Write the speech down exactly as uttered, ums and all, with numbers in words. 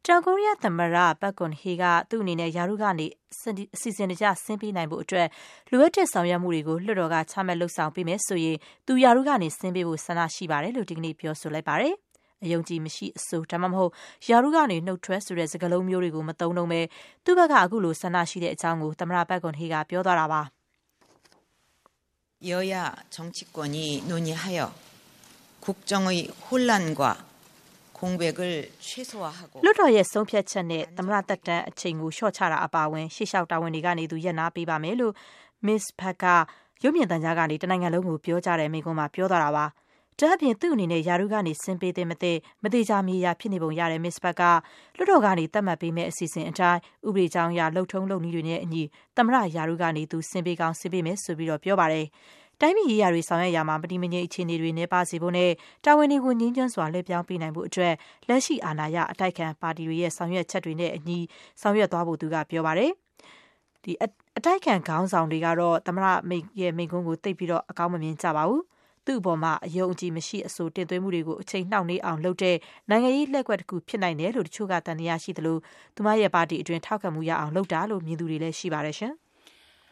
တောင်ကိုရီးယားသမ္မတပတ်ကွန်ဟေကသူ့အနေနဲ့ယာရုကနေအစီအစဉ်တကျဆင်းပေးနိုင်ဖို့အတွက်လိုအပ်တဲ့ဆောင်ရွက်မှုတွေကိုလွှတ်တော်ကချမှတ်လှုပ်ဆောင်ပေးမယ်ဆိုရင်သူယာရုကနေဆင်းပေးဖို့ဆန္ဒရှိပါတယ်လို့ဒီကနေ့ပြောဆိုလိုက်ပါတယ်။အယုံကြည်မရှိအဆိုဒါမှမဟုတ်ယာရုကနေနှုတ်ထွက်ဆိုတဲ့စကားလုံးမျိုးတွေကိုမသုံးတော့ပဲသူ့ဘက်ကအခုလိုဆန္ဒရှိတဲ့အကြောင်းကိုသမ္မတပတ်ကွန်ဟေကပြောသွားတာပါ။여야 정치권이 논의하여 국정의 혼란과 공백을 최소화하고 လွှတ်တော်ရဲ့ဆုံးဖြတ်ချက်နဲ့သမ္မတတက်တန်းအချိန်ကိုလျှော့ချတာအပါအဝင်ရှေ့လျှောက်တာဝန်တွေကနေသူရက်နာပေးပါမယ်လို့ Miss Park ကရုပ်မြင်သံကြားကနေတနိုင်ငံလုံးကိုပြောကြားတဲ့မိန့်ခွန်းမှာပြောသွားတာပါ။ဒါ့အပြင်သူ့အနေနဲ့ယာရုကနေဆင်းပေးတဲ့မသိမသေးချာမြေယာဖြစ်နေပုံရတဲ့ Miss Park ကလွှတ်တော်ကနေတတ်မှတ်ပေးမဲ့အစီအစဉ်အတိုင်းဥပဒေကြောင်းအရလှုပ်ထုံးလုပ်နည်းတွေနဲ့အညီသမ္မတယာရုကနေသူဆင်းပေးကောင်းဆင်းပေးမယ်ဆိုပြီးတော့ပြောပါတယ်။တိုင်းပြည်ရေးရာတွေဆောင်ရွက်ရမှာမတိမငြိမ်အခြေအနေတွေနဲ့ပါစီဖို့နဲ့တာဝန်တွေကိုငြင်းကျွမ်းစွာလှည့်ပြောင်းပေးနိုင်ဖို့အတွက်လက်ရှိအာဏာရအတိုက်ခံပါတီတွေရဲ့ဆောင်ရွက်ချက်တွေနဲ့အညီဆောင်ရွက်သွားဖို့သူကပြောပါတယ်။ဒီအတိုက်ခံခေါင်းဆောင်တွေကတော့သမ္မတမိတ်ရဲ့မိန့်ခွန်းကိုသိပ်ပြီးတော့အကောင်းမမြင်ကြပါဘူး။သူ့အပေါ်မှာအယုံအကြည်မရှိအဆိုတင်သွင်းမှုတွေကိုအချိန်နှောင့်နှေးအောင်လုပ်တဲ့နိုင်ငံရေးလက်ကွက်တစ်ခုဖြစ်နိုင်တယ်လို့တချို့ကတန်တရားရှိသလိုသူမရဲ့ပါတီအတွင်းထောက်ခံမှုရအောင်လုပ်တာလို့မြင်သူတွေလည်းရှိပါတယ်ရှင်။